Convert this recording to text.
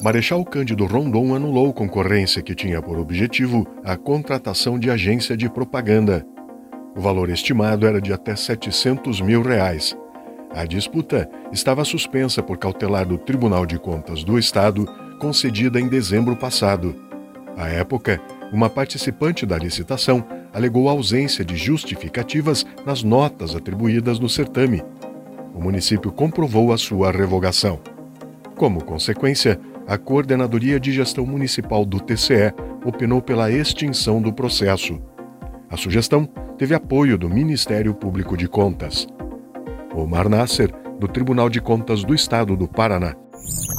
Marechal Cândido Rondon anulou concorrência que tinha por objetivo a contratação de agência de propaganda. O valor estimado era de até R$700 mil. A disputa estava suspensa por cautelar do Tribunal de Contas do Estado, concedida em dezembro passado. À época, uma participante da licitação alegou ausência de justificativas nas notas atribuídas no certame. O município comprovou a sua revogação. Como consequência, a Coordenadoria de Gestão Municipal do TCE opinou pela extinção do processo. A sugestão teve apoio do Ministério Público de Contas. Omar Nasser, do Tribunal de Contas do Estado do Paraná.